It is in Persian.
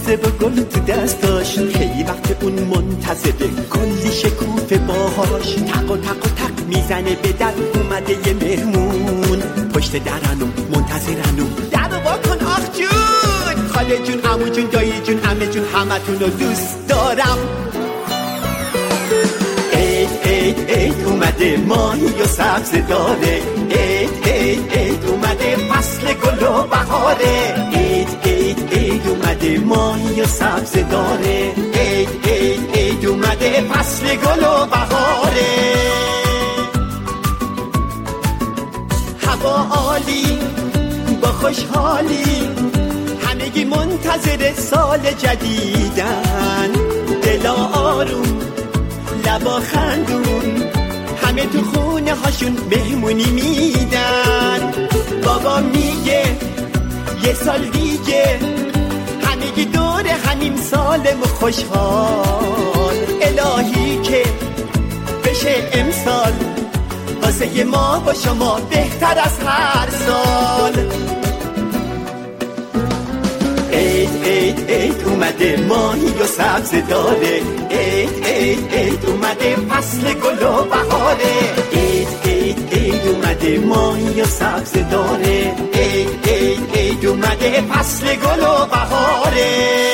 سبزه و گل تو دستاش، خیلی وقت اون منتظره کلی شکوفه باهاش. تق و تق و تق میزنه به در، اومده یه مهمون پشت درنم منتظرنم. در رو واکن آخ جون، خاله جون، عمو جون، دایی جون، عمه جون، همتون رو دوست دارم. عید عید عید اومده، ماهی و سبزه داره. عید عید عید اومده، فصل گل و بهاره. عید عید عید اومده، ماهی و سبزه داره. عید عید عید اومده، فصل گل و بهاره. هوا عالی با خوشحالی، همگی منتظر سال جدیدن. دلا آروم لبا خندون، همه تو خونه هاشون مهمونی میدن. بابا میگه یه سال دیگه همگی دور همین سالم و خوشحال. الهی که بشه امسال واسه ما با شما بهتر از هر سال. عید عید عید اومده، ماهی و سبزه داره. عید عید عید اومده، فصل گل و بهاره. عید عید عید اومده، ماهی و سبزه داره. عید عید عید اومده، فصل گل و بهاره.